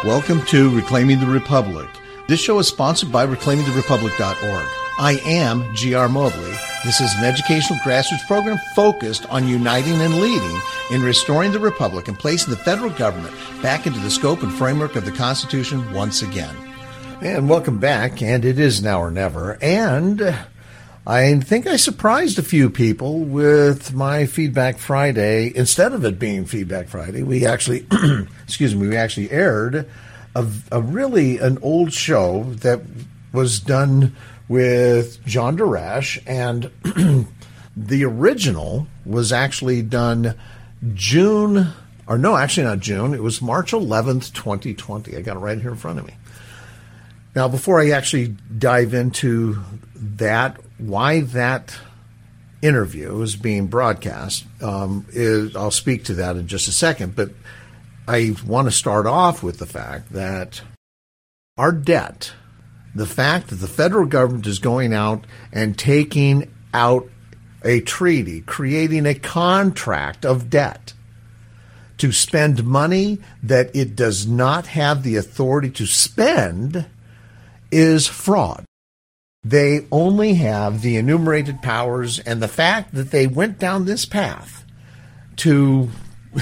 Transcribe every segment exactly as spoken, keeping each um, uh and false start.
Welcome to Reclaiming the Republic. This show is sponsored by reclaiming the republic dot org. I am G R Mobley. This is an educational grassroots program focused on uniting and leading in restoring the republic and placing the federal government back into the scope and framework of the Constitution once again. And welcome back, and it is now or never. And I think I surprised a few people with my Feedback Friday. Instead of it being Feedback Friday, we actually, excuse me, we actually aired a, a really an old show that was done with John Darash, and the original was actually done June, or no, actually not June, it was March eleventh, twenty twenty. I got it right here in front of me. Now, before I actually dive into that, why that interview is being broadcast, um, is, I'll speak to that in just a second, but I want to start off with the fact that our debt, the fact that the federal government is going out and taking out a treaty, creating a contract of debt to spend money that it does not have the authority to spend, is fraud. They only have the enumerated powers, and the fact that they went down this path to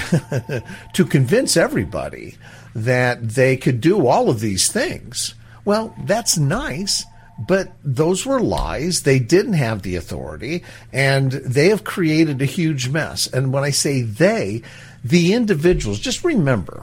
to convince everybody that they could do all of these things, well, that's nice, but those were lies. They didn't have the authority, and they have created a huge mess. And when I say they, the individuals, just remember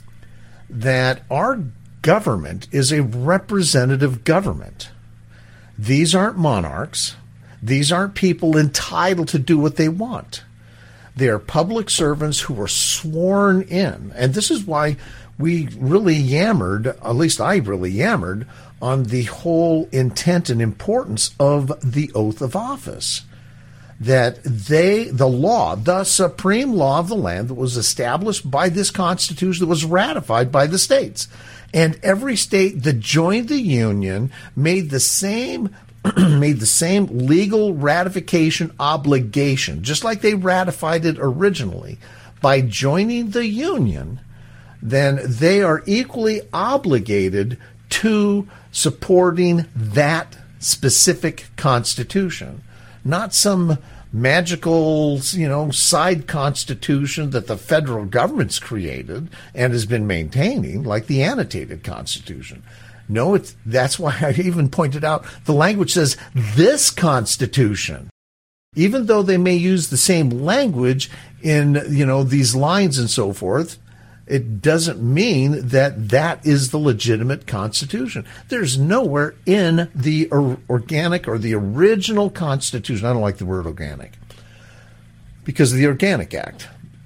that our government is a representative government. These aren't monarchs. These aren't people entitled to do what they want. They are public servants who are sworn in. And this is why we really yammered, at least I really yammered, on the whole intent and importance of the oath of office. That they, the law, the supreme law of the land that was established by this Constitution, that was ratified by the states. And every state that joined the Union made the same made the same legal ratification obligation, just like they ratified it originally. By joining the Union, then they are equally obligated to supporting that specific Constitution, not some magical, you know, side constitution that the federal government's created and has been maintaining, like the annotated Constitution. No, it's, that's why I even pointed out the language says this Constitution. Even though they may use the same language in, you know, these lines and so forth, it doesn't mean that that is the legitimate Constitution. There's nowhere in the or- organic or the original Constitution, I don't like the word organic, because of the Organic Act.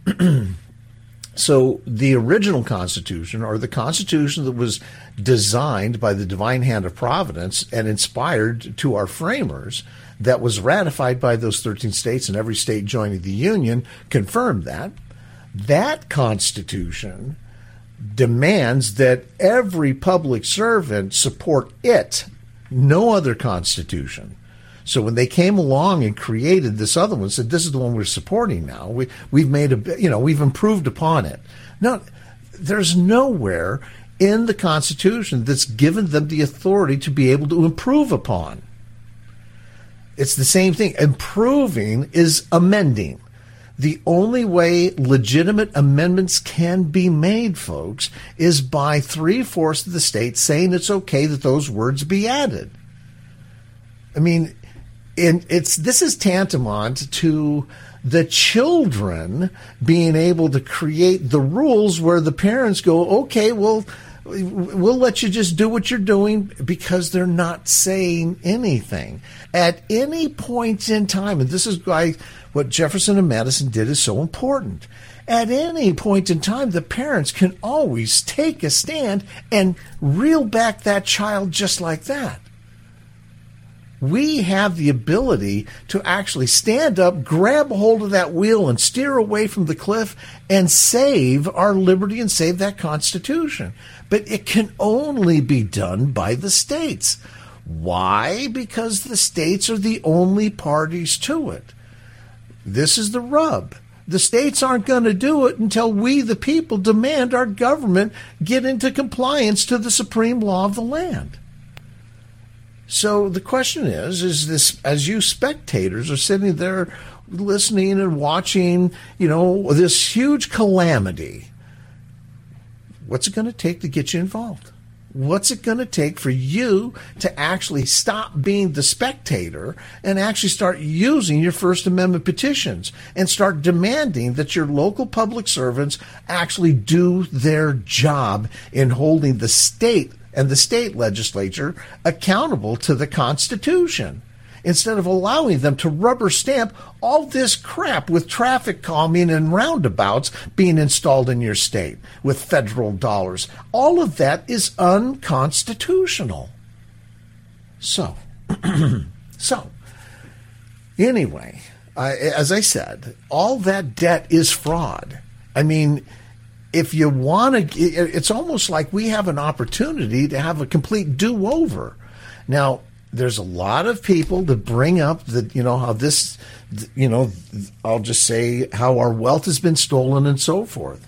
So the original Constitution, or the Constitution that was designed by the divine hand of providence and inspired to our framers, that was ratified by those thirteen states, and every state joining the Union confirmed that, that Constitution demands that every public servant support it, no other Constitution. So when they came along and created this other one, said this is the one we're supporting now, we, we've made a, you know, we've improved upon it. Now, there's nowhere in the Constitution that's given them the authority to be able to improve upon. It's the same thing. Improving is amending. The only way legitimate amendments can be made, folks, is by three-fourths of the states saying it's okay that those words be added. I mean, in, it's this is tantamount to the children being able to create the rules where the parents go, okay, well, we'll let you just do what you're doing, because they're not saying anything. At any point in time, and this is why what Jefferson and Madison did is so important. At any point in time, the parents can always take a stand and reel back that child just like that. We have the ability to actually stand up, grab a hold of that wheel, and steer away from the cliff and save our liberty and save that Constitution. But it can only be done by the states. Why? Because the states are the only parties to it. This is the rub. The states aren't going to do it until we, the people, demand our government get into compliance to the supreme law of the land. So the question is, is this, as you spectators are sitting there listening and watching, you know, this huge calamity, what's it going to take to get you involved? What's it going to take for you to actually stop being the spectator and actually start using your First Amendment petitions and start demanding that your local public servants actually do their job in holding the state and the state legislature accountable to the Constitution, instead of allowing them to rubber stamp all this crap with traffic calming and roundabouts being installed in your state with federal dollars. All of that is unconstitutional. So, so anyway, I, as I said, all that debt is fraud. I mean, if you want to, it's almost like we have an opportunity to have a complete do-over. Now, there's a lot of people that bring up that, you know, how this, you know, I'll just say how our wealth has been stolen and so forth.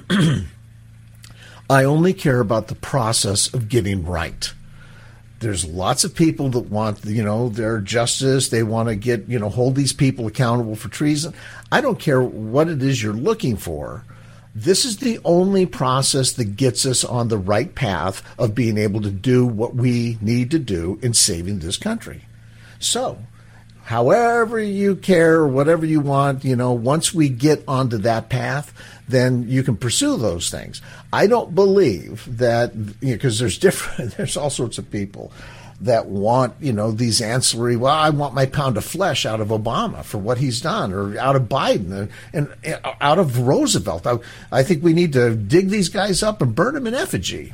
I only care about the process of getting right. There's lots of people that want, you know, their justice. They want to get, you know, hold these people accountable for treason. I don't care what it is you're looking for. This is the only process that gets us on the right path of being able to do what we need to do in saving this country. So, however you care, whatever you want, you know, once we get onto that path, then you can pursue those things. I don't believe that, you know, because there's different, there's all sorts of people that want, you know, these ancillary, well, I want my pound of flesh out of Obama for what he's done, or out of Biden, and, and out of Roosevelt. I, I think we need to dig these guys up and burn them in effigy.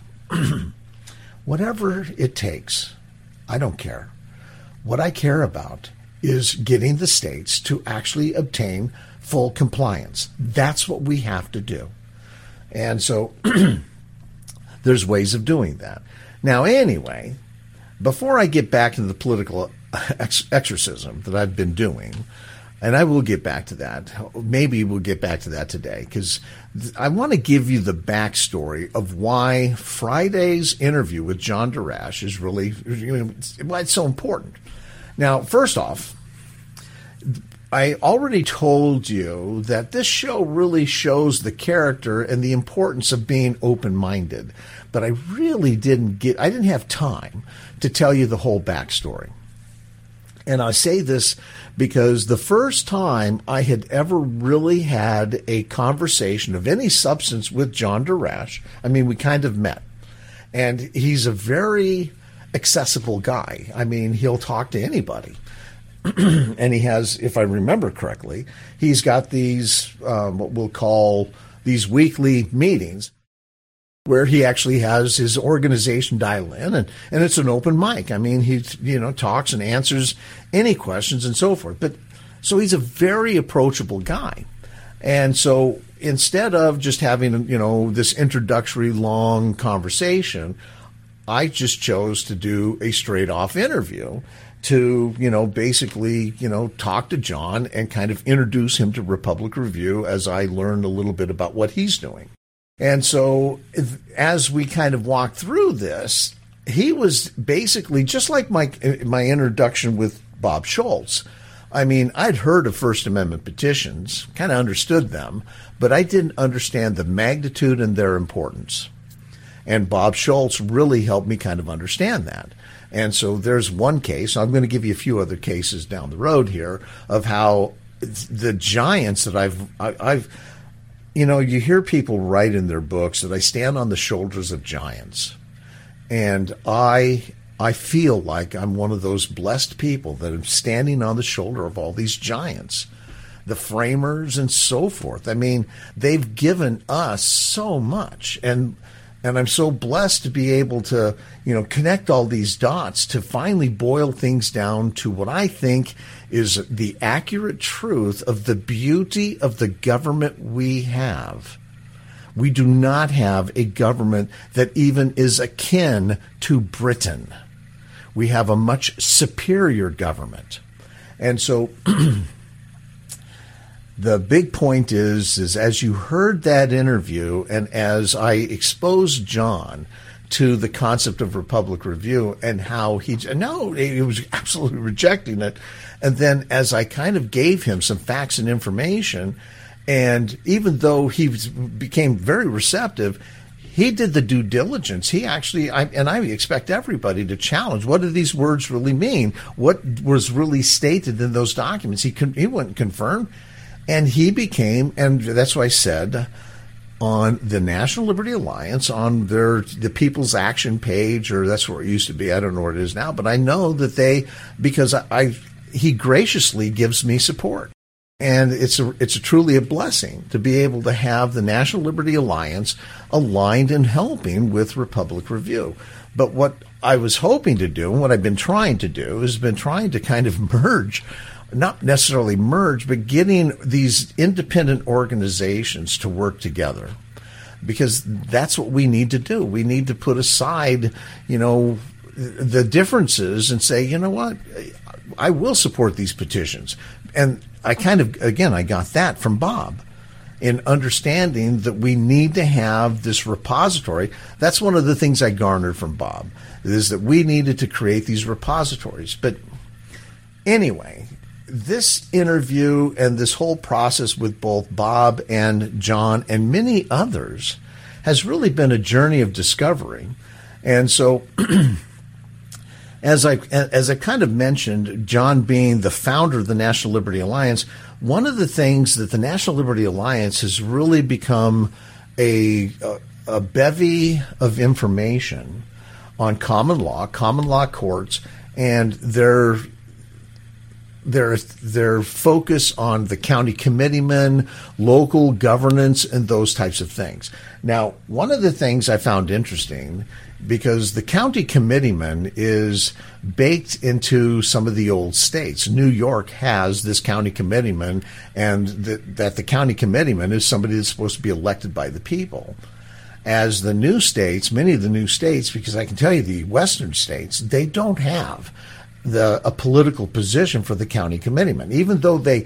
Whatever it takes, I don't care. What I care about is getting the states to actually obtain full compliance. That's what we have to do. And so there's ways of doing that. Now, anyway, before I get back to the political ex- exorcism that I've been doing, and I will get back to that, maybe we'll get back to that today, because th- I want to give you the backstory of why Friday's interview with John Darash is really, you know, why it's so important. Now, first off, I already told you that this show really shows the character and the importance of being open-minded, but I really didn't get, I didn't have time to tell you the whole backstory. And I say this because the first time I had ever really had a conversation of any substance with John Darash, I mean, we kind of met. And he's a very accessible guy. I mean, he'll talk to anybody. And he has, if I remember correctly, he's got these, um, what we'll call these weekly meetings, where he actually has his organization dial in, and, and it's an open mic. I mean, he, you know, talks and answers any questions and so forth. But so he's a very approachable guy. And so instead of just having, you know, this introductory long conversation, I just chose to do a straight off interview to, you know, basically, you know, talk to John and kind of introduce him to Republic Review as I learned a little bit about what he's doing. And so as we kind of walked through this, he was basically just like my my introduction with Bob Schultz. I mean, I'd heard of First Amendment petitions, kind of understood them, but I didn't understand the magnitude and their importance. And Bob Schultz really helped me kind of understand that. And so there's one case, I'm going to give you a few other cases down the road here, of how the giants that I've, I, I've, you know, you hear people write in their books that I stand on the shoulders of giants. And I, I feel like I'm one of those blessed people that am standing on the shoulder of all these giants, the framers and so forth. I mean, they've given us so much. And And I'm so blessed to be able to, you know, connect all these dots to finally boil things down to what I think is the accurate truth of the beauty of the government we have. We do not have a government that even is akin to Britain. We have a much superior government. And so the big point is, is as you heard that interview and as I exposed John to the concept of Republic Review and how he, no, he was absolutely rejecting it. And then as I kind of gave him some facts and information, and even though he was, became very receptive, he did the due diligence. He actually, I, and I expect everybody to challenge, what do these words really mean? What was really stated in those documents? He con- he wouldn't confirm. And he became, and that's why I said, on the National Liberty Alliance, on their the People's Action page, or that's where it used to be. I don't know where it is now, but I know that they, because I, I he graciously gives me support. And it's a, it's a truly a blessing to be able to have the National Liberty Alliance aligned and helping with Republic Review. But what I was hoping to do, and what I've been trying to do, has been trying to kind of merge, not necessarily merge, but getting these independent organizations to work together. Because that's what we need to do. We need to put aside, you know, the differences and say, you know what, I will support these petitions. And I kind of, again, I got that from Bob in understanding that we need to have this repository. That's one of the things I garnered from Bob, is that we needed to create these repositories. But anyway, this interview and this whole process with both Bob and John and many others has really been a journey of discovery. And so As I as I kind of mentioned, John being the founder of the National Liberty Alliance, one of the things that the National Liberty Alliance has really become a, a, a bevy of information on common law, common law courts, and their their their focus on the county committeemen, local governance, and those types of things. Now, one of the things I found interesting, because the county committeeman is baked into some of the old states. New York has this county committeeman, and the, that the county committeeman is somebody that's supposed to be elected by the people. As the new states, many of the new states, because I can tell you the western states, they don't have the a political position for the county committeeman. Even though they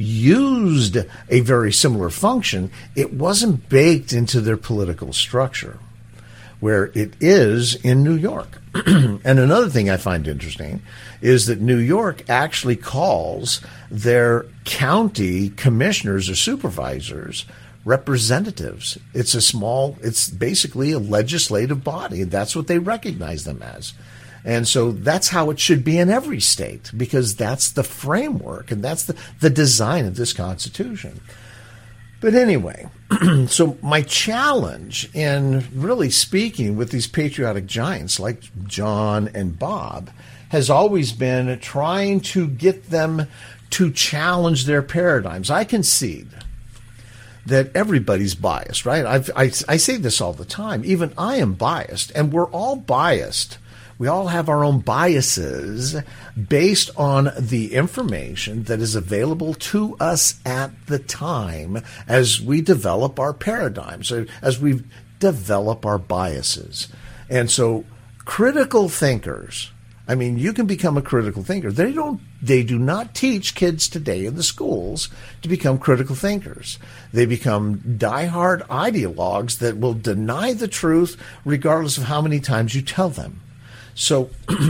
used a very similar function, it wasn't baked into their political structure, where it is in New York. And another thing I find interesting is that New York actually calls their county commissioners or supervisors representatives. It's a small, it's basically a legislative body. That's what they recognize them as. And so that's how it should be in every state, because that's the framework and that's the, the design of this Constitution. But anyway, so my challenge in really speaking with these patriotic giants like John and Bob has always been trying to get them to challenge their paradigms. I concede that everybody's biased, right? I've, I, I say this all the time. Even I am biased, and we're all biased. We all have our own biases based on the information that is available to us at the time as we develop our paradigms, as we develop our biases. And so critical thinkers, I mean, you can become a critical thinker. They don't, they do not teach kids today in the schools to become critical thinkers. They become diehard ideologues that will deny the truth regardless of how many times you tell them. So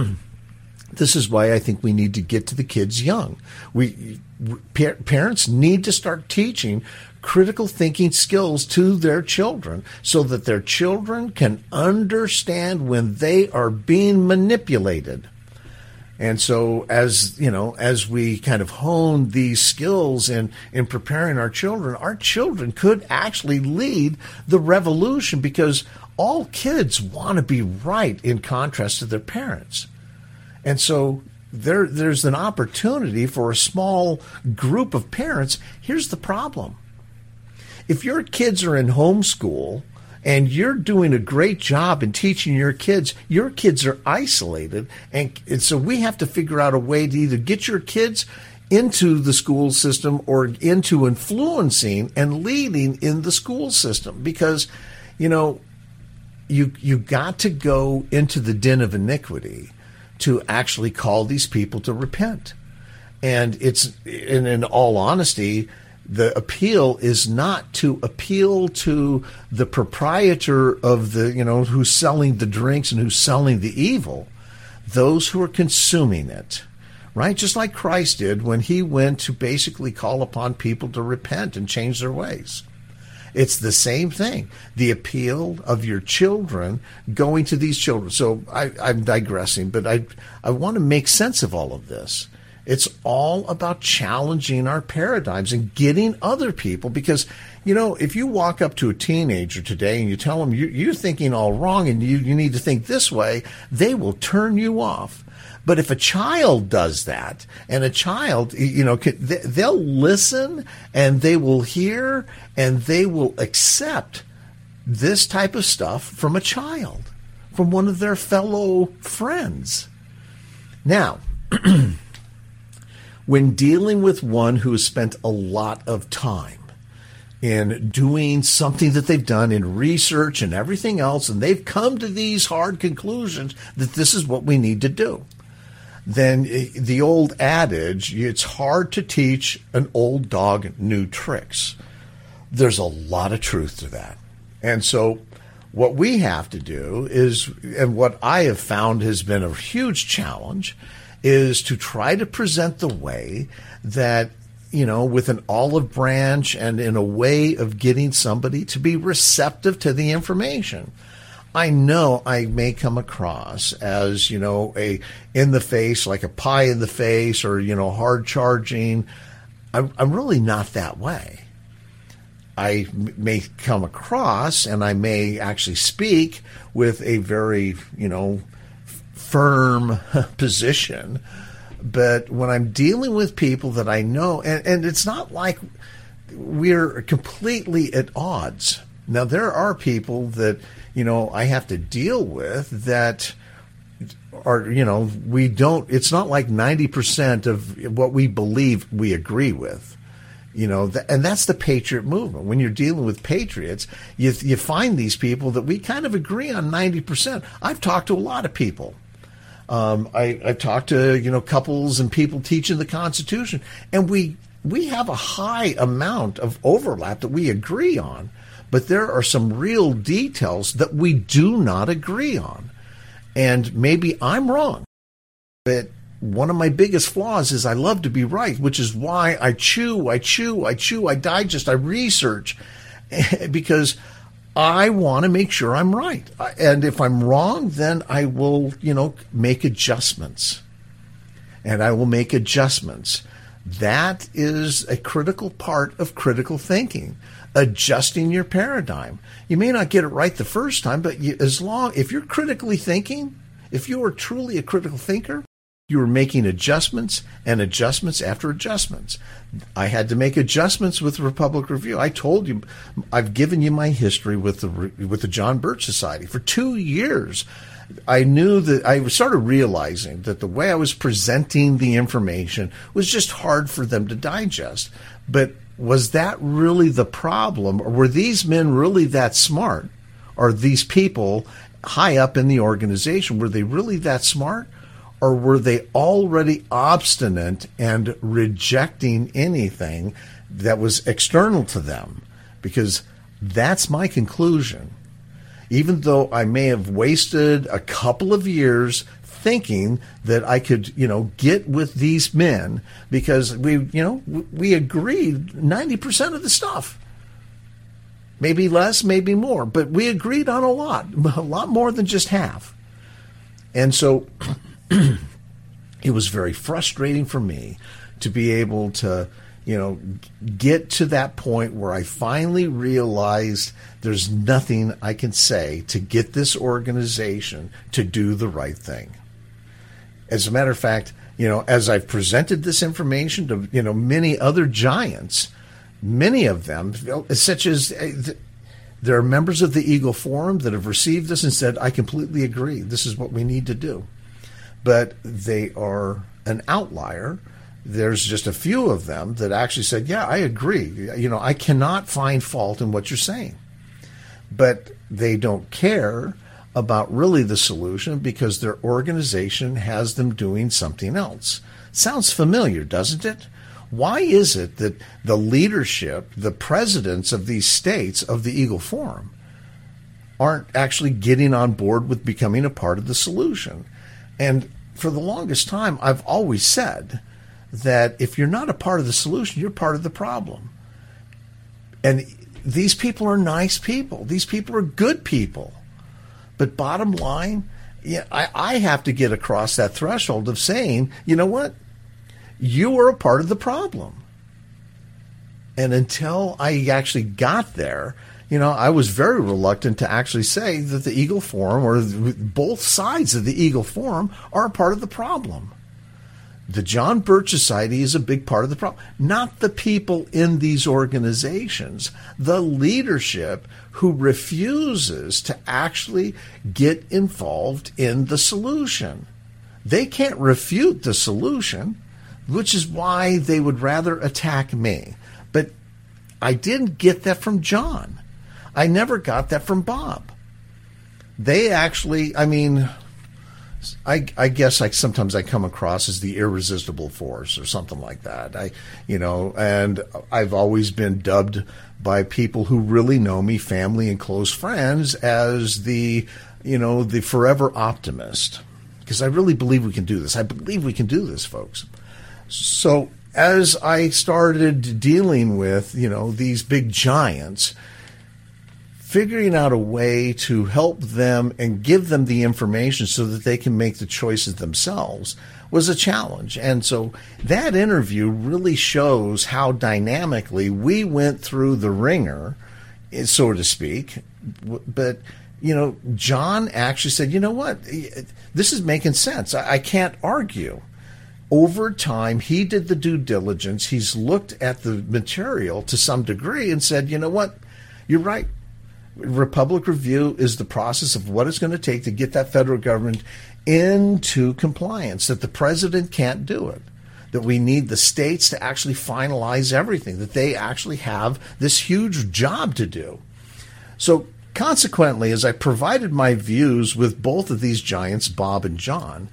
this is why I think we need to get to the kids young. We pa- parents need to start teaching critical thinking skills to their children so that their children can understand when they are being manipulated. And so as, you know, as we kind of hone these skills in, in preparing our children, our children could actually lead the revolution, because all kids want to be right in contrast to their parents. And so there, there's an opportunity for a small group of parents. Here's the problem. If your kids are in homeschool and you're doing a great job in teaching your kids, your kids are isolated. And, and so we have to figure out a way to either get your kids into the school system or into influencing and leading in the school system. Because, you know, You you got to go into the den of iniquity to actually call these people to repent. And it's, and in all honesty, The appeal is not to appeal to the proprietor of the, you know, who's selling the drinks and who's selling the evil, those who are consuming it, right? Just like Christ did when he went to basically call upon people to repent and change their ways. It's the same thing. The appeal of your children going to these children. So I, I'm digressing, but I, I want to make sense of all of this. It's all about challenging our paradigms and getting other people, because, you know, if you walk up to a teenager today and you tell them you, you're thinking all wrong and you, you need to think this way, they will turn you off. But if a child does that, and a child, you know, they'll listen and they will hear and they will accept this type of stuff from a child, from one of their fellow friends. Now, when dealing with one who has spent a lot of time in doing something that they've done in research and everything else, and they've come to these hard conclusions that this is what we need to do, then the old adage, it's hard to teach an old dog new tricks. There's a lot of truth to that. And so what we have to do is, and what I have found has been a huge challenge, is to try to present the way that, you know, with an olive branch and in a way of getting somebody to be receptive to the information. I know I may come across as, you know, a in the face, like a pie in the face, or, you know, hard charging. I'm, I'm really not that way. I may come across and I may actually speak with a very, you know, firm position, but when I'm dealing with people that I know, and, and it's not like we're completely at odds. Now, there are people that, you know, I have to deal with that are, you know, we don't, it's not like ninety percent of what we believe we agree with. You know, th- and that's the patriot movement. When you're dealing with patriots, you, you find these people that we kind of agree on ninety percent. I've talked to a lot of people. Um, I, I've talked to, you know, couples and people teaching the Constitution, and we we have a high amount of overlap that we agree on, but there are some real details that we do not agree on. And maybe I'm wrong, but one of my biggest flaws is I love to be right, which is why I chew, I chew, I chew, I digest, I research, because I want to make sure I'm right. And if I'm wrong, then I will, you know, make adjustments. And I will make adjustments. That is a critical part of critical thinking, adjusting your paradigm. You may not get it right the first time, but you, as long, if you're critically thinking, if you are truly a critical thinker, you are making adjustments and adjustments after adjustments. I had to make adjustments with the Republic Review. I told you, I've given you my history with the with the John Birch Society. For two years, I knew that I started realizing that the way I was presenting the information was just hard for them to digest. But was that really the problem? Or were these men really that smart? Or these people high up in the organization, were they really that smart? Or were they already obstinate and rejecting anything that was external to them? Because that's my conclusion. Even though I may have wasted a couple of years thinking that I could, you know, get with these men because we, you know, we agreed ninety percent of the stuff. Maybe less, maybe more, but we agreed on a lot, a lot more than just half. And so it was very frustrating for me to be able to, you know, get to that point where I finally realized there's nothing I can say to get this organization to do the right thing. As a matter of fact, you know, as I've presented this information to, you know, many other giants, many of them, such as there are members of the Eagle Forum that have received this and said, I completely agree. This is what we need to do. But they are an outlier. There's just a few of them that actually said, yeah, I agree. You know, I cannot find fault in what you're saying. But they don't care about really the solution because their organization has them doing something else. Sounds familiar, doesn't it? Why is it that the leadership, the presidents of these states of the Eagle Forum, aren't actually getting on board with becoming a part of the solution? And for the longest time, I've always said that if you're not a part of the solution, you're part of the problem. And these people are nice people. These people are good people. But bottom line, yeah, I, I have to get across that threshold of saying, you know what? You are a part of the problem. And until I actually got there, you know, I was very reluctant to actually say that the Eagle Forum or both sides of the Eagle Forum are a part of the problem. The John Birch Society is a big part of the problem, not the people in these organizations, the leadership who refuses to actually get involved in the solution. They can't refute the solution, which is why they would rather attack me. But I didn't get that from John. I never got that from Bob. They actually, I mean, I, I guess I sometimes I come across as the irresistible force or something like that. I, you know, and I've always been dubbed by people who really know me, family and close friends, as the, you know, the forever optimist, because I really believe we can do this. I believe we can do this, folks. So as I started dealing with, you know, these big giants, figuring out a way to help them and give them the information so that they can make the choices themselves was a challenge. And so that interview really shows how dynamically we went through the ringer, so to speak. But, you know, John actually said, you know what, this is making sense. I, I can't argue. Over time, he did the due diligence. He's looked at the material to some degree and said, you know what, you're right. Republic Review is the process of what it's going to take to get that federal government into compliance, that the president can't do it, that we need the states to actually finalize everything, that they actually have this huge job to do. So consequently, as I provided my views with both of these giants, Bob and John,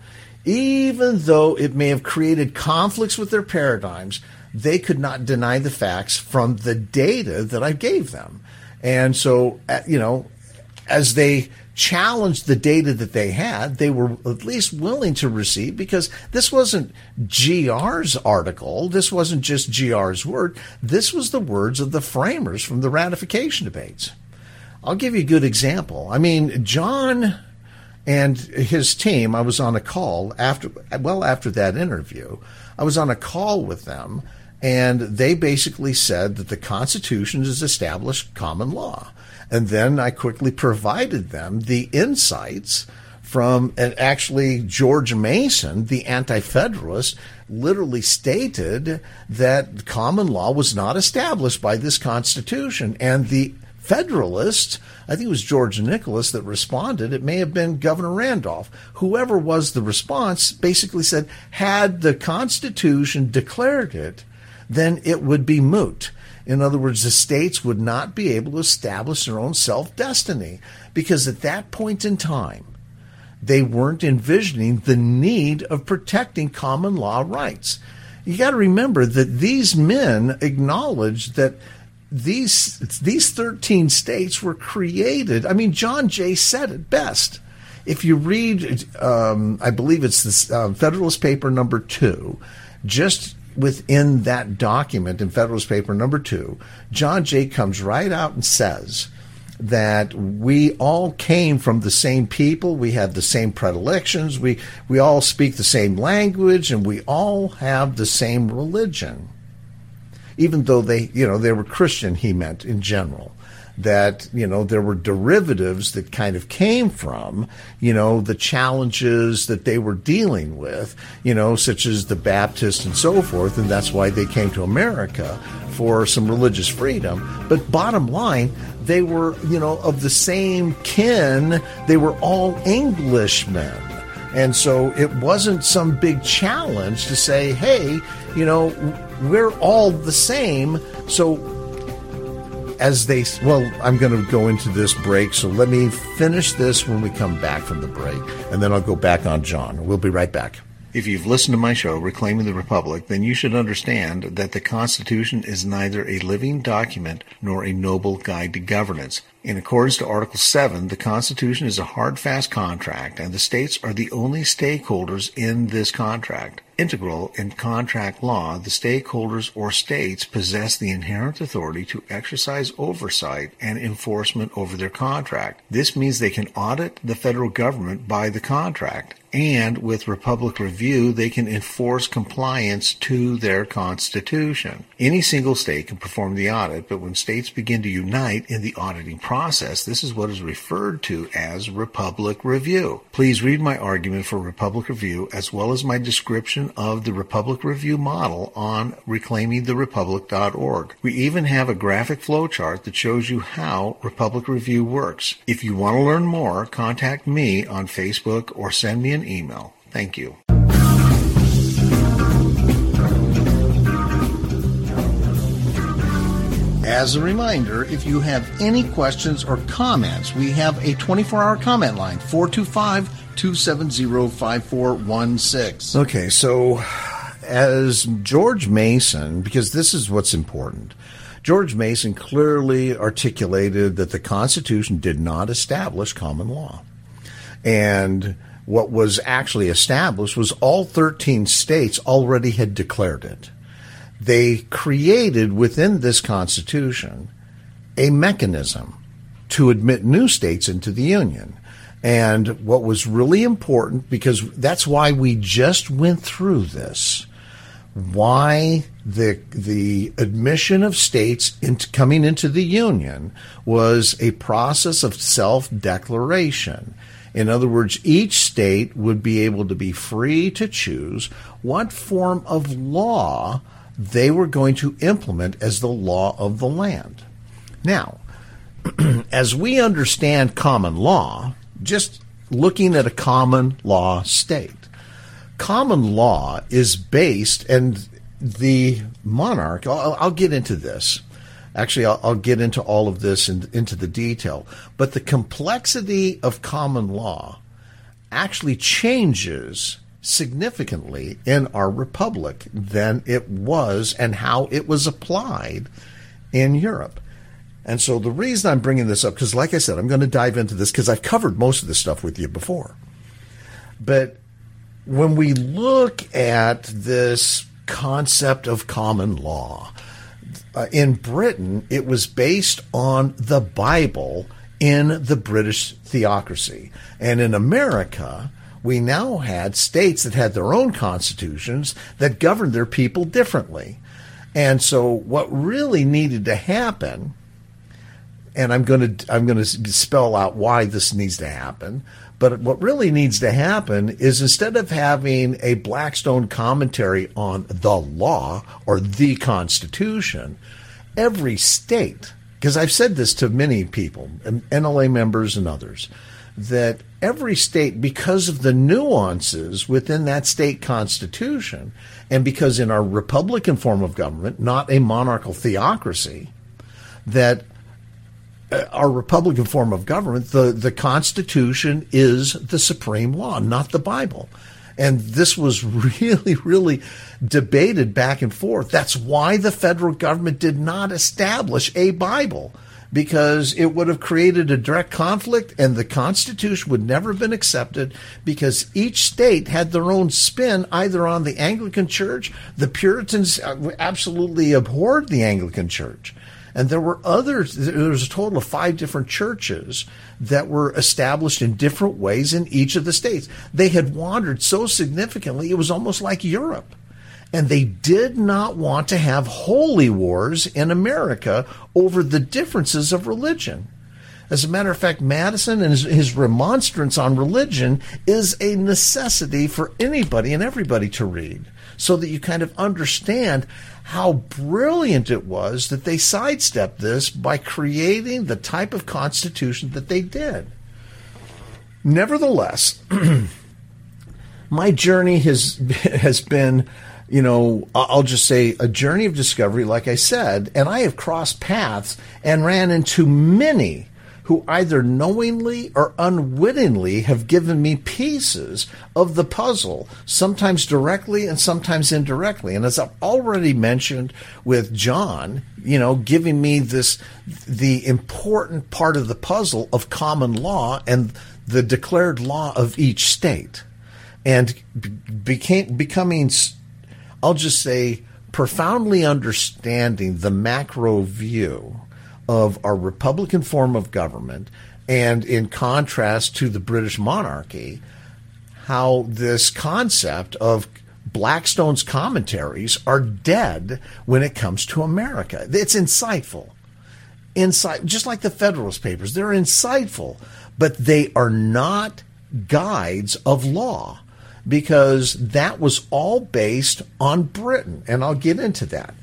even though it may have created conflicts with their paradigms, they could not deny the facts from the data that I gave them. And so, you know, as they challenged the data that they had, they were at least willing to receive, because this wasn't G R's article. This wasn't just G R's word. This was the words of the framers from the ratification debates. I'll give you a good example. I mean, John and his team, I was on a call after, well, after that interview, I was on a call with them. And they basically said that the Constitution is established common law. And then I quickly provided them the insights from, and actually George Mason, the anti-federalist, literally stated that common law was not established by this Constitution. And the Federalists, I think it was George Nicholas that responded. It may have been Governor Randolph. Whoever was the response basically said, had the Constitution declared it, then it would be moot. In other words, the states would not be able to establish their own self-destiny, because at that point in time, they weren't envisioning the need of protecting common law rights. You got to remember that these men acknowledged that these these thirteen states were created. I mean, John Jay said it best. If you read, um, I believe it's the uh, Federalist Paper number two, just within that document in Federalist Paper number two, John Jay comes right out and says that we all came from the same people, we have the same predilections, we, we all speak the same language, and we all have the same religion. Even though they, you know, they were Christian, he meant in general. That, you know, there were derivatives that kind of came from, you know, the challenges that they were dealing with, you know, such as the Baptists and so forth, and that's why they came to America for some religious freedom. But bottom line, they were, you know, of the same kin. They were all Englishmen. And so it wasn't some big challenge to say, hey, you know, we're all the same, so as they, well, I'm going to go into this break, so let me finish this when we come back from the break, and then I'll go back on John. We'll be right back. If you've listened to my show, Reclaiming the Republic, then you should understand that the Constitution is neither a living document nor a noble guide to governance. In accordance to Article seven, the Constitution is a hard, fast contract, and the states are the only stakeholders in this contract. Integral in contract law, the stakeholders or states possess the inherent authority to exercise oversight and enforcement over their contract. This means they can audit the federal government by the contract, and with Republic Review, they can enforce compliance to their Constitution. Any single state can perform the audit, but when states begin to unite in the auditing process, this is what is referred to as Republic Review. Please read my argument for Republic Review as well as my description of the Republic Review model on reclaiming the republic dot org. We even have a graphic flowchart that shows you how Republic Review works. If you want to learn more, contact me on Facebook or send me an email. Thank you. As a reminder, if you have any questions or comments, we have a twenty-four hour comment line, four two five, two seven zero, five four one six. Okay, so as George Mason, because this is what's important, George Mason clearly articulated that the Constitution did not establish common law. And what was actually established was all thirteen states already had declared it. They created within this Constitution a mechanism to admit new states into the Union. And what was really important, because that's why we just went through this, why the the admission of states into coming into the Union was a process of self-declaration. In other words, each state would be able to be free to choose what form of law they were going to implement as the law of the land. Now, as we understand common law, just looking at a common law state, common law is based, and the monarch, I'll, I'll get into this. Actually, I'll, I'll get into all of this in, into the detail. But the complexity of common law actually changes significantly in our republic than it was and how it was applied in Europe. And so the reason I'm bringing this up, because like I said, I'm going to dive into this because I've covered most of this stuff with you before. But when we look at this concept of common law, uh, in Britain, it was based on the Bible in the British theocracy. And in America, we now had states that had their own constitutions that governed their people differently. And so what really needed to happen, and I'm going to I'm going to spell out why this needs to happen, but what really needs to happen is instead of having a Blackstone commentary on the law or the Constitution, every state, because I've said this to many people, N L A members and others, that every state, because of the nuances within that state constitution, and because in our Republican form of government, not a monarchical theocracy, that our Republican form of government, the, the Constitution is the supreme law, not the Bible. And this was really, really debated back and forth. That's why the federal government did not establish a Bible, because it would have created a direct conflict and the Constitution would never have been accepted, because each state had their own spin either on the Anglican Church. The Puritans absolutely abhorred the Anglican Church. And there were others, there was a total of five different churches that were established in different ways in each of the states. They had wandered so significantly, it was almost like Europe. And they did not want to have holy wars in America over the differences of religion. As a matter of fact, Madison and his, his remonstrance on religion is a necessity for anybody and everybody to read, so that you kind of understand how brilliant it was that they sidestepped this by creating the type of constitution that they did. Nevertheless, my journey has has been, you know, I'll just say a journey of discovery, like I said, and I have crossed paths and ran into many who either knowingly or unwittingly have given me pieces of the puzzle, sometimes directly and sometimes indirectly. And as I've already mentioned with John, you know, giving me this, the important part of the puzzle of common law and the declared law of each state, and became becoming, I'll just say, profoundly understanding the macro view of our Republican form of government, and in contrast to the British monarchy, how this concept of Blackstone's commentaries are dead when it comes to America. It's insightful. Insight, just like the Federalist Papers, they're insightful, but they are not guides of law, because that was all based on Britain, and I'll get into that.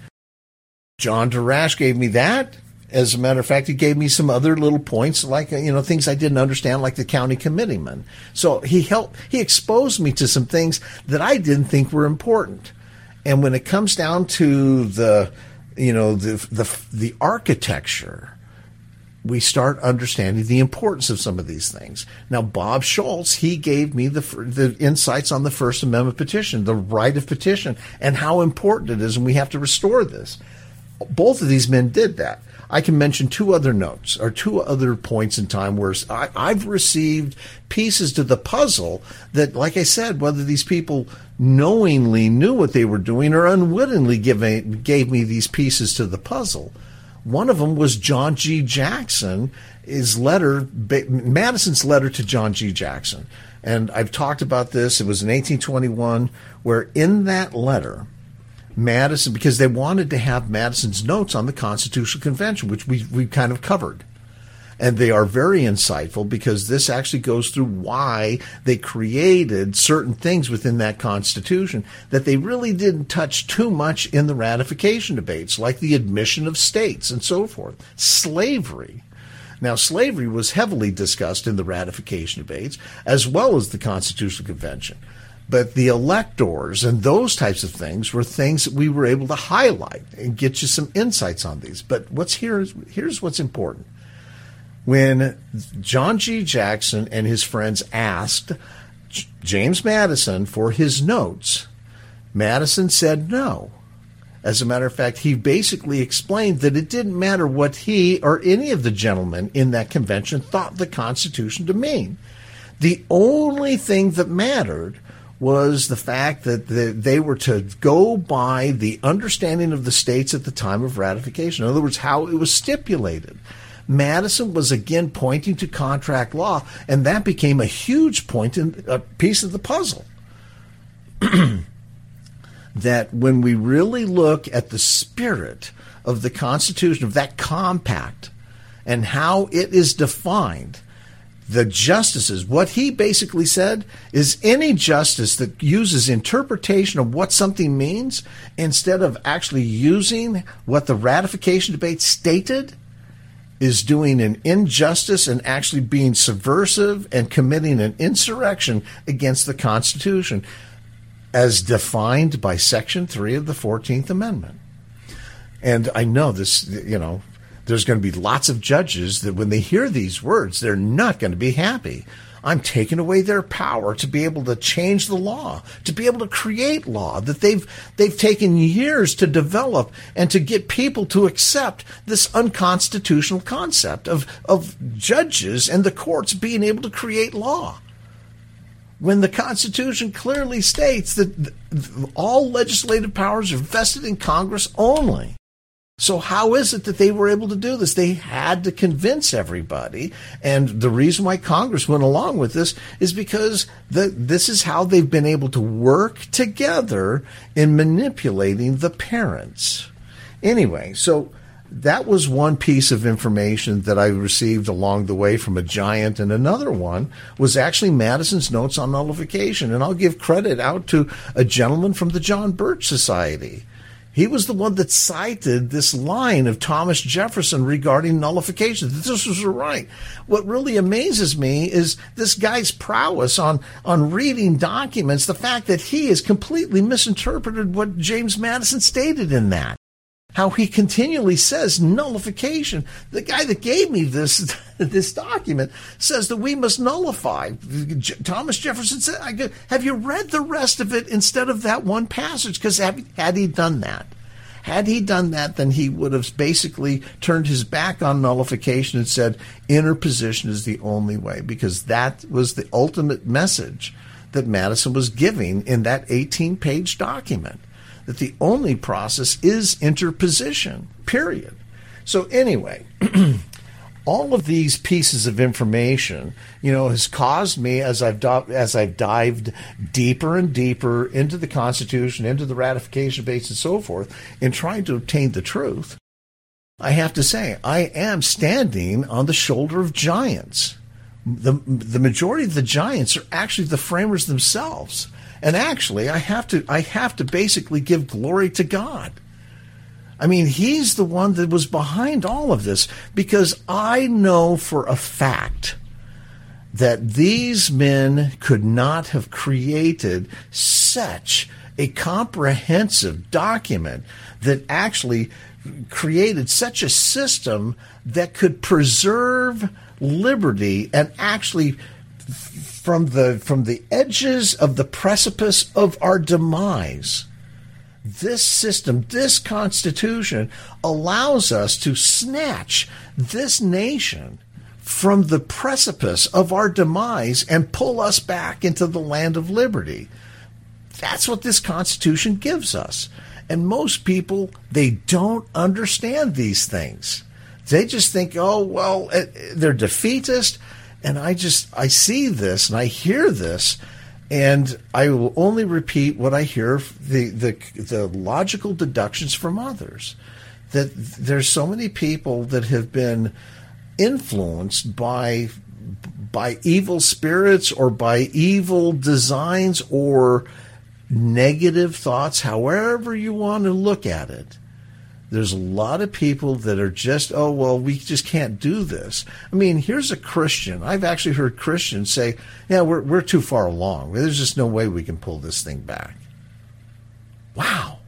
John Darash gave me that. As a matter of fact, he gave me some other little points, like, you know, things I didn't understand, like the county committeeman. So he helped, he exposed me to some things that I didn't think were important. And when it comes down to the, you know, the the the architecture, we start understanding the importance of some of these things. Now, Bob Schultz, he gave me the the insights on the First Amendment petition, the right of petition, and how important it is, and we have to restore this. Both of these men did that. I can mention two other notes, or two other points in time where I, I've received pieces to the puzzle that, like I said, whether these people knowingly knew what they were doing or unwittingly gave, gave me these pieces to the puzzle. One of them was John G. Jackson, his letter, Madison's letter to John G. Jackson. And I've talked about this. It was in eighteen twenty-one, where in that letter, Madison, because they wanted to have Madison's notes on the Constitutional Convention, which we we kind of covered. And they are very insightful, because this actually goes through why they created certain things within that Constitution that they really didn't touch too much in the ratification debates, like the admission of states and so forth. Slavery. Now, slavery was heavily discussed in the ratification debates, as well as the Constitutional Convention. But the electors and those types of things were things that we were able to highlight and get you some insights on these. But what's here is, here's what's important. When John G. Jackson and his friends asked J- James Madison for his notes, Madison said no. As a matter of fact, he basically explained that it didn't matter what he or any of the gentlemen in that convention thought the Constitution to mean. The only thing that mattered was the fact that the, they were to go by the understanding of the states at the time of ratification. In other words, how it was stipulated. Madison was again pointing to contract law, and that became a huge point in a piece of the puzzle. That when we really look at the spirit of the Constitution, of that compact, and how it is defined, the justices, what he basically said is any justice that uses interpretation of what something means instead of actually using what the ratification debate stated is doing an injustice and actually being subversive and committing an insurrection against the Constitution as defined by Section three of the fourteenth Amendment. And I know this, you know, there's going to be lots of judges that when they hear these words, they're not going to be happy. I'm taking away their power to be able to change the law, to be able to create law that they've they've taken years to develop and to get people to accept this unconstitutional concept of, of judges and the courts being able to create law. When the Constitution clearly states that all legislative powers are vested in Congress only. So how is it that they were able to do this? They had to convince everybody. And the reason why Congress went along with this is because the, this is how they've been able to work together in manipulating the parents. Anyway, so that was one piece of information that I received along the way from a giant. And another one was actually Madison's notes on nullification. And I'll give credit out to a gentleman from the John Birch Society. He was the one that cited this line of Thomas Jefferson regarding nullification. This was right. What really amazes me is this guy's prowess on, on reading documents, the fact that he has completely misinterpreted what James Madison stated in that. how he continually says nullification. The guy that gave me this this document says that we must nullify. Thomas Jefferson said, I go, have you read the rest of it instead of that one passage? Because had he done that, had he done that, then he would have basically turned his back on nullification and said interposition is the only way, because that was the ultimate message that Madison was giving in that eighteen-page document, that the only process is interposition, period. So anyway, all of these pieces of information, you know, has caused me, as I've do- as I've dived deeper and deeper into the Constitution, into the ratification base and so forth, in trying to obtain the truth, I have to say, I am standing on the shoulder of giants. The, the majority of the giants are actually the framers themselves. And actually, I have to I have to basically give glory to God. I mean, he's the one that was behind all of this, because I know for a fact that these men could not have created such a comprehensive document that actually created such a system that could preserve liberty and actually from the from the edges of the precipice of our demise. This system, this Constitution, allows us to snatch this nation from the precipice of our demise and pull us back into the land of liberty. That's what this Constitution gives us. And most people, they don't understand these things. They just think, oh, well, they're defeatist. And I just, I see this and I hear this, and I will only repeat what I hear, the, the, the logical deductions from others. That there's so many people that have been influenced by, by evil spirits or by evil designs or negative thoughts, however you want to look at it. There's a lot of people that are just, oh, well, we just can't do this. I mean, here's a Christian. I've actually heard Christians say, yeah, we're we're too far along. There's just no way we can pull this thing back. Wow.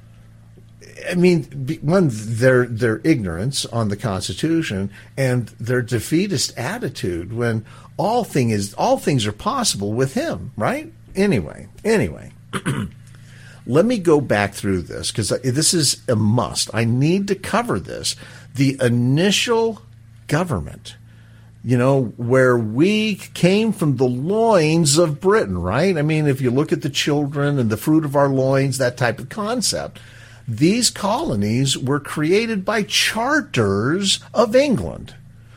I mean, one, their their ignorance on the Constitution and their defeatist attitude when all thing is all things are possible with him, right? Anyway, anyway. Let me go back through this, because this is a must. I need to cover this. The initial government, you know, where we came from the loins of Britain, right? I mean, if you look at the children and the fruit of our loins, that type of concept, these colonies were created by charters of England.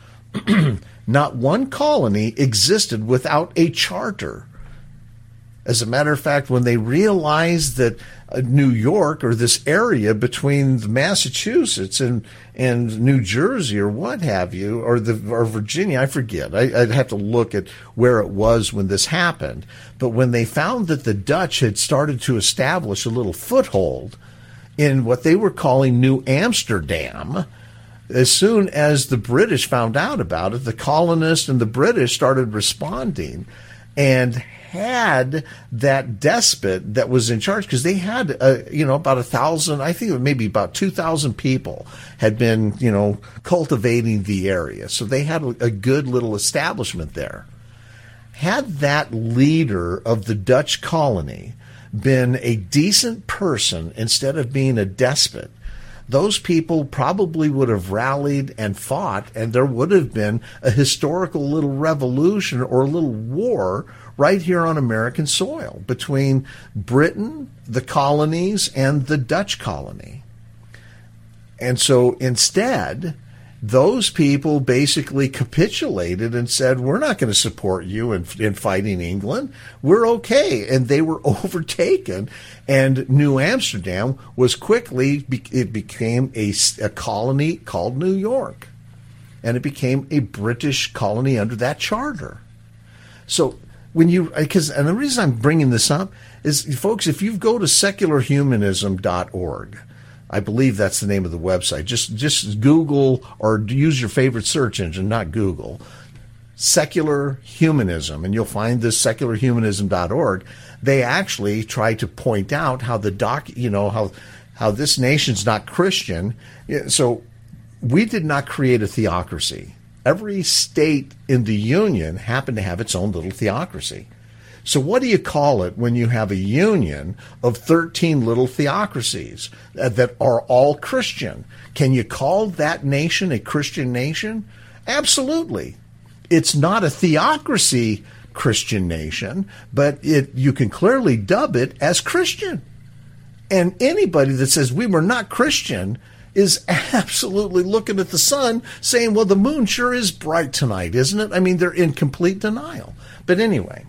Not one colony existed without a charter. As a matter of fact, when they realized that uh, New York, or this area between Massachusetts and, and New Jersey or what have you, or the or Virginia, I forget. I, I'd have to look at where it was when this happened. But when they found that the Dutch had started to establish a little foothold in what they were calling New Amsterdam, as soon as the British found out about it, the colonists and the British started responding and had that despot that was in charge, because they had, uh, you know, about a thousand, I think it was maybe about two thousand people had been, you know, cultivating the area. So they had a good little establishment there. Had that leader of the Dutch colony been a decent person instead of being a despot, those people probably would have rallied and fought, and there would have been a historical little revolution or a little war right here on American soil between Britain, the colonies, and the Dutch colony. And so instead, those people basically capitulated and said, we're not going to support you in, in fighting England. We're okay. And they were overtaken. And New Amsterdam was quickly, it became a, a colony called New York. And it became a British colony under that charter. So when you, because, and the reason I'm bringing this up is, folks, if you go to secular humanism dot org, I believe that's the name of the website. Just just Google or use your favorite search engine, not Google, secular humanism, and you'll find this secular humanism dot org. They actually try to point out how the doc, you know, how how this nation's not Christian. So we did not create a theocracy. Every state in the Union happened to have its own little theocracy. So what do you call it when you have a union of thirteen little theocracies that are all Christian? Can you call that nation a Christian nation? Absolutely. It's not a theocracy Christian nation, but it you can clearly dub it as Christian. And anybody that says we were not Christian is absolutely looking at the sun saying, well, the moon sure is bright tonight, isn't it? I mean, they're in complete denial. But anyway,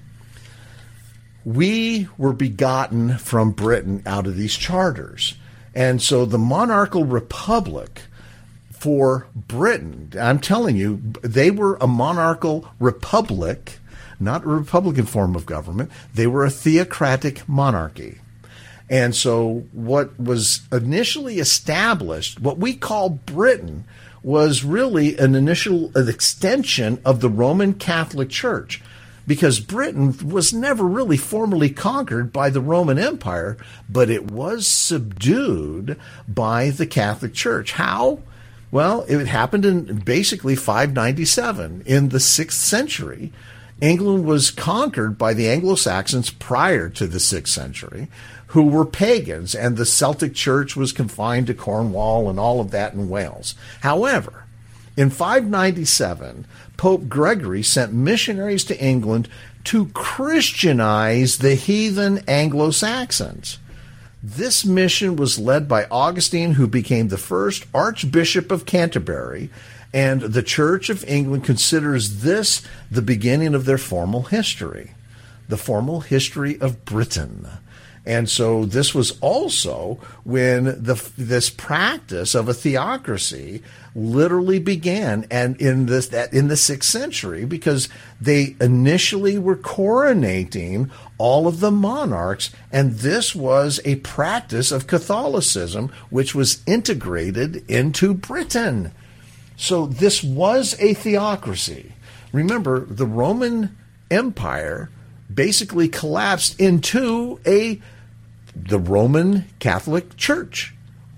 we were begotten from Britain out of these charters. And so the monarchical republic for Britain, I'm telling you, they were a monarchical republic, not a republican form of government. They were a theocratic monarchy. And so what was initially established, what we call Britain, was really an initial an extension of the Roman Catholic Church, because Britain was never really formally conquered by the Roman Empire, but it was subdued by the Catholic Church. How? Well, it happened in basically five ninety-seven, in the sixth century. England was conquered by the Anglo-Saxons prior to the sixth century, who were pagans, and the Celtic Church was confined to Cornwall and all of that in Wales. However, in five ninety-seven, Pope Gregory sent missionaries to England to Christianize the heathen Anglo-Saxons. This mission was led by Augustine, who became the first Archbishop of Canterbury, and the Church of England considers this the beginning of their formal history, the formal history of Britain. And so this was also when the this practice of a theocracy literally began, and in this that in the sixth century, because they initially were coronating all of the monarchs, and this was a practice of Catholicism which was integrated into Britain. So this was a theocracy. Remember, the Roman Empire basically collapsed into a the Roman Catholic Church.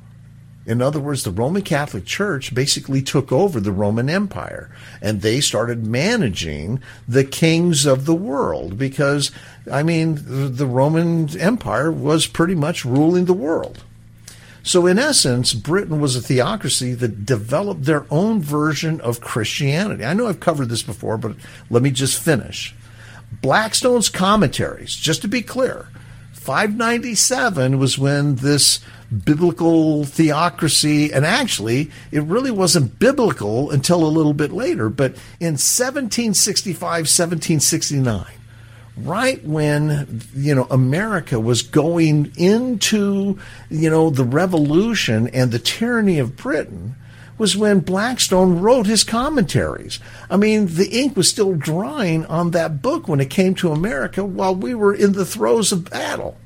In other words, the Roman Catholic Church basically took over the Roman Empire, and they started managing the kings of the world because, I mean, the Roman Empire was pretty much ruling the world. So in essence, Britain was a theocracy that developed their own version of Christianity. I know I've covered this before, but let me just finish. Blackstone's commentaries, just to be clear, five ninety-seven was when this biblical theocracy, and actually it really wasn't biblical until a little bit later, but in seventeen sixty-five, seventeen sixty-nine, right when, you know, America was going into, you know, the revolution and the tyranny of Britain, was when Blackstone wrote his commentaries. I mean, the ink was still drying on that book when it came to America while we were in the throes of battle.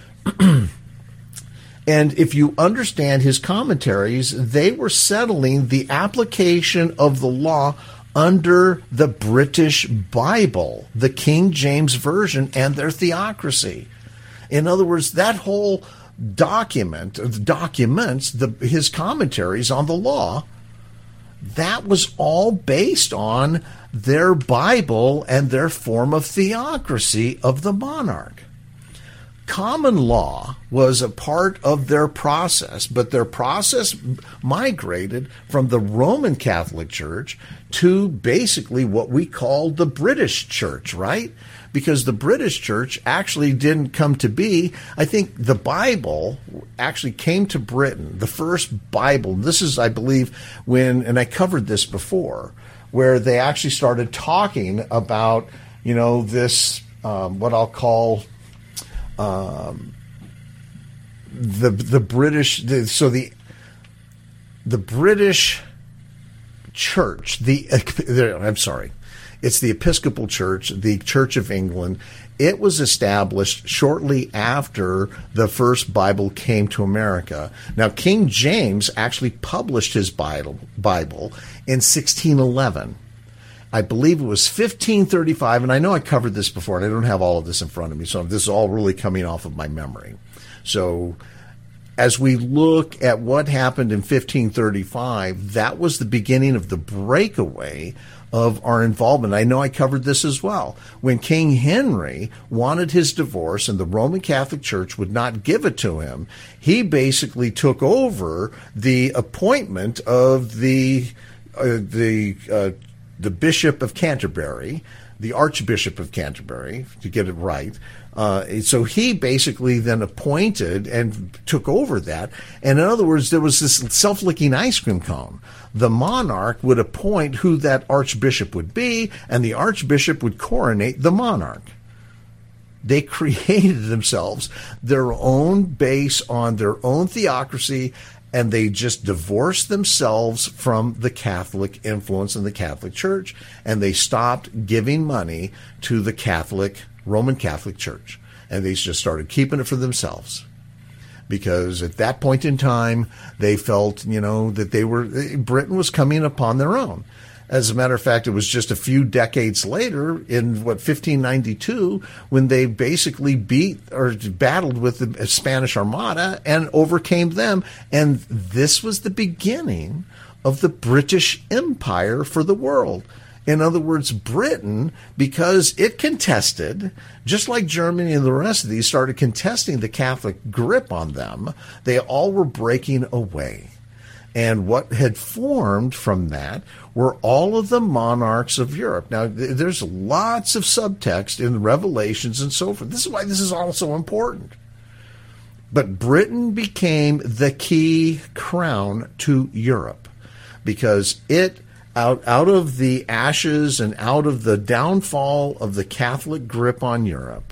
And if you understand his commentaries, they were settling the application of the law under the British Bible, the King James Version, and their theocracy. In other words, that whole document, the documents, the, his commentaries on the law, that was all based on their Bible and their form of theocracy of the monarch. Common law was a part of their process, but their process migrated from the Roman Catholic Church to basically what we call the British Church, right? Because the British Church actually didn't come to be. I think the Bible actually came to Britain, the first Bible. This is, I believe, when, and I covered this before, where they actually started talking about, you know, this, um, what I'll call Um, the the British the, so the the British Church the I'm sorry it's the Episcopal Church, the Church of England. It was established shortly after the first Bible came to America. Now, King James actually published his Bible Bible in sixteen eleven. I believe it was fifteen thirty-five, and I know I covered this before, and I don't have all of this in front of me, so this is all really coming off of my memory. So as we look at what happened in fifteen thirty-five, that was the beginning of the breakaway of our involvement. I know I covered this as well. When King Henry wanted his divorce and the Roman Catholic Church would not give it to him, he basically took over the appointment of the uh, the uh, the Bishop of Canterbury, the Archbishop of Canterbury, to get it right. Uh, so he basically then appointed and took over that. And in other words, there was this self-licking ice cream cone. The monarch would appoint who that archbishop would be, and the archbishop would coronate the monarch. They created themselves their own base on their own theocracy, and they just divorced themselves from the Catholic influence in the Catholic Church, and they stopped giving money to the Catholic, Roman Catholic Church, and they just started keeping it for themselves. Because at that point in time, they felt, you know, that they were, Britain was coming upon their own. As a matter of fact, it was just a few decades later, in what, fifteen ninety-two, when they basically beat or battled with the Spanish Armada and overcame them. And this was the beginning of the British Empire for the world. In other words, Britain, because it contested, just like Germany and the rest of these started contesting the Catholic grip on them, they all were breaking away. And what had formed from that were all of the monarchs of Europe. Now, th- there's lots of subtext in the Revelations and so forth. This is why this is all so important. But Britain became the key crown to Europe because it, out, out of the ashes and out of the downfall of the Catholic grip on Europe,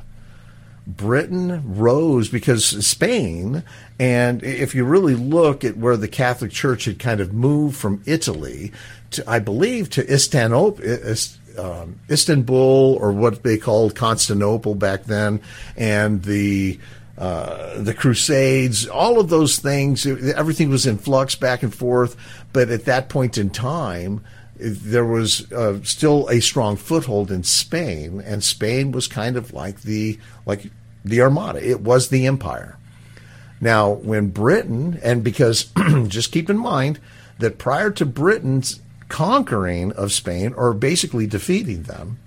Britain rose because Spain, and if you really look at where the Catholic Church had kind of moved from Italy to, I believe, to Istanbul, um, Istanbul, or what they called Constantinople back then, and the uh, the Crusades, all of those things, everything was in flux back and forth. But at that point in time, there was uh, still a strong foothold in Spain, and Spain was kind of like the like the Armada. It was the empire. Now, when Britain, and because just keep in mind that prior to Britain's conquering of Spain, or basically defeating them,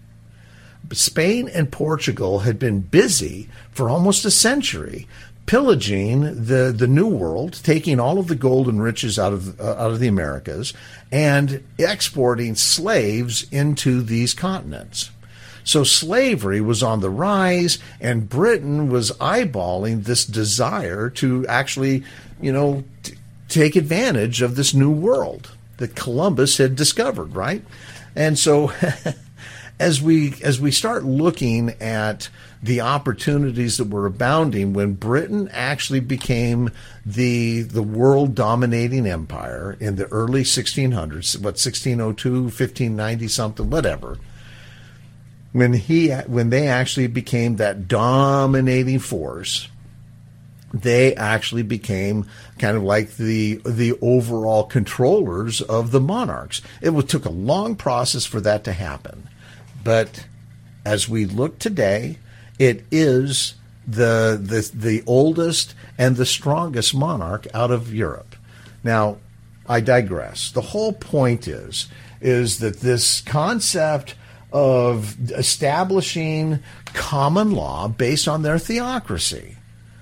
Spain and Portugal had been busy for almost a century pillaging the, the New World, taking all of the gold and riches out of uh, out of the Americas, and exporting slaves into these continents. So slavery was on the rise, and Britain was eyeballing this desire to actually, you know, t- take advantage of this new world that Columbus had discovered, right? And so as we as we start looking at the opportunities that were abounding when Britain actually became the the world dominating empire in the early sixteen hundreds, what, sixteen oh two, fifteen ninety something, whatever. When he when they actually became that dominating force, they actually became kind of like the the overall controllers of the monarchs. It took a long process for that to happen. But as we look today, it is the the the oldest and the strongest monarch out of Europe. Now, I digress. The whole point is is that this concept of establishing common law based on their theocracy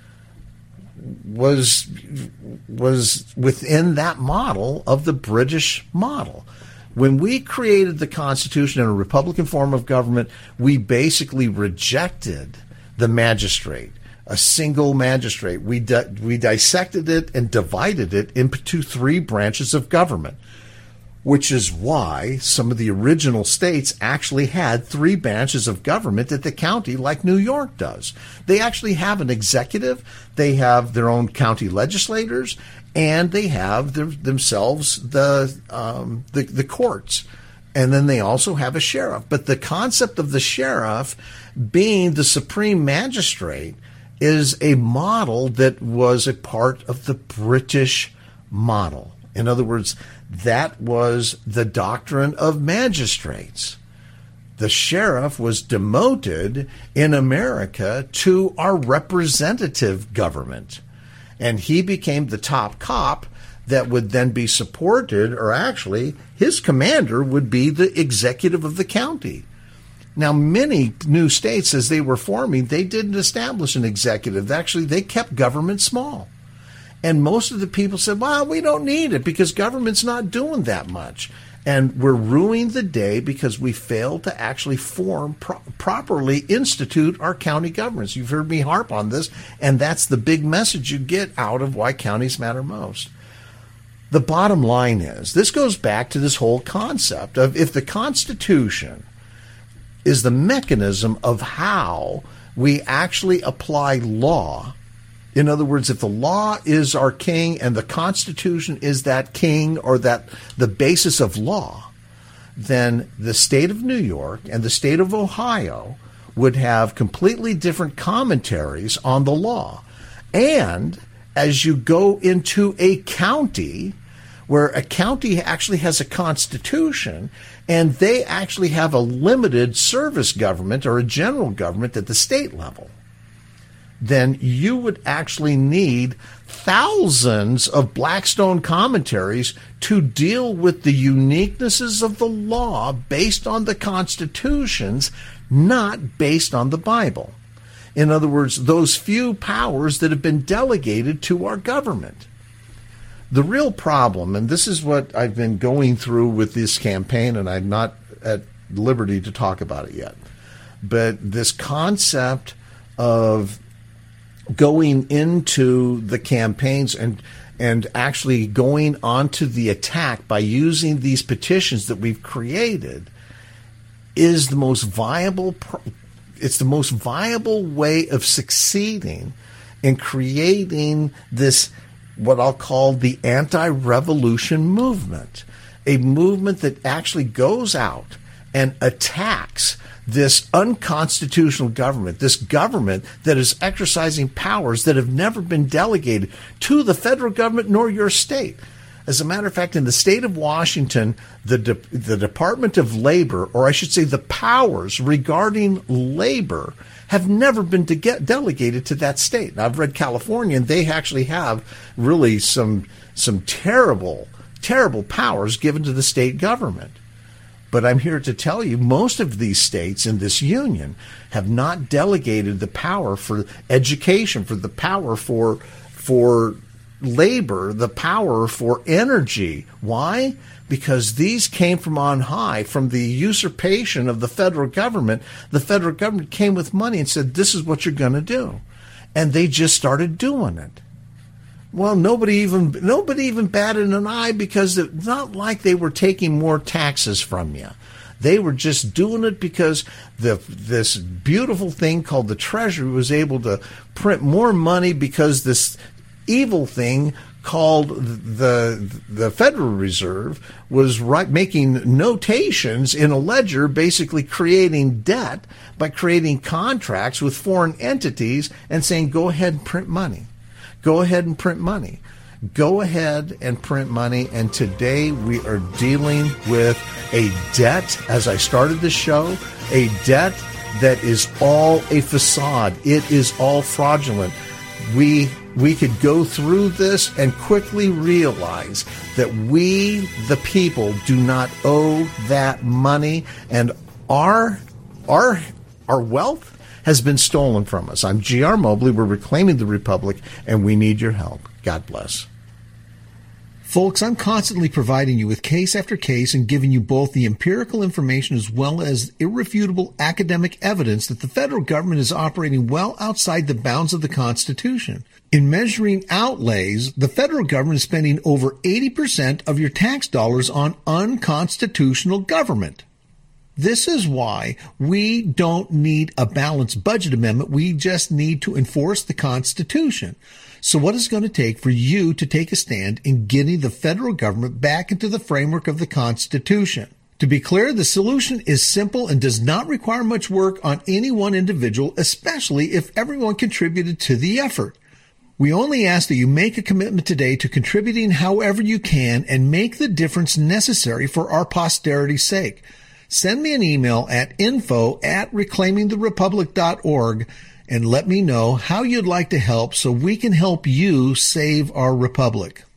was was within that model of the British model. When we created the Constitution in a Republican form of government, we basically rejected the magistrate, a single magistrate. We di- we dissected it and divided it into three branches of government, which is why some of the original states actually had three branches of government at the county, like New York does. They actually have an executive, they have their own county legislators, and they have their, themselves the, um, the the courts. And then they also have a sheriff. But the concept of the sheriff being the supreme magistrate is a model that was a part of the British model. In other words, that was the doctrine of magistrates. The sheriff was demoted in America to our representative government. And he became the top cop that would then be supported, or actually his commander would be the executive of the county. Now, many new states, as they were forming, they didn't establish an executive. Actually, they kept government small. And most of the people said, well, we don't need it because government's not doing that much. And we're ruining the day because we failed to actually form, pro- properly institute our county governments. You've heard me harp on this, and that's the big message you get out of why counties matter most. The bottom line is, this goes back to this whole concept of if the Constitution is the mechanism of how we actually apply law. In other words, if the law is our king and the Constitution is that king or that the basis of law, then the state of New York and the state of Ohio would have completely different commentaries on the law. And as you go into a county, where a county actually has a constitution and they actually have a limited service government or a general government at the state level, then you would actually need thousands of Blackstone commentaries to deal with the uniquenesses of the law based on the constitutions, not based on the Bible. In other words, those few powers that have been delegated to our government. The real problem, and this is what I've been going through with this campaign, and I'm not at liberty to talk about it yet, but this concept of going into the campaigns and and actually going onto the attack by using these petitions that we've created is the most viable it's the most viable way of succeeding in creating this, what I'll call the anti-revolution movement, a movement that actually goes out and attacks this unconstitutional government, this government that is exercising powers that have never been delegated to the federal government nor your state. As a matter of fact, in the state of Washington, the De- the Department of Labor, or I should say the powers regarding labor, have never been to get delegated to that state. Now, I've read California, and they actually have really some some terrible, terrible powers given to the state government. But I'm here to tell you, most of these states in this union have not delegated the power for education, for the power for for labor, the power for energy. Why? Because these came from on high, from the usurpation of the federal government. The federal government came with money and said, this is what you're going to do. And they just started doing it. Well, nobody even nobody even batted an eye, because it's not like they were taking more taxes from you. They were just doing it because the this beautiful thing called the Treasury was able to print more money, because this evil thing called the the Federal Reserve was right, making notations in a ledger, basically creating debt by creating contracts with foreign entities and saying, go ahead and print money. Go ahead and print money. Go ahead and print money. And today we are dealing with a debt, as I started the show, a debt that is all a facade. It is all fraudulent. We we could go through this and quickly realize that we, the people, do not owe that money, and our our our wealth has been stolen from us. I'm G R Mobley. We're reclaiming the Republic, and we need your help. God bless. Folks, I'm constantly providing you with case after case and giving you both the empirical information as well as irrefutable academic evidence that the federal government is operating well outside the bounds of the Constitution. In measuring outlays, the federal government is spending over eighty percent of your tax dollars on unconstitutional government. This is why we don't need a balanced budget amendment. We just need to enforce the Constitution. So what is it going to take for you to take a stand in getting the federal government back into the framework of the Constitution? To be clear, the solution is simple and does not require much work on any one individual, especially if everyone contributed to the effort. We only ask that you make a commitment today to contributing however you can and make the difference necessary for our posterity's sake. Send me an email at info at reclaiming the republic dot org and let me know how you'd like to help so we can help you save our republic.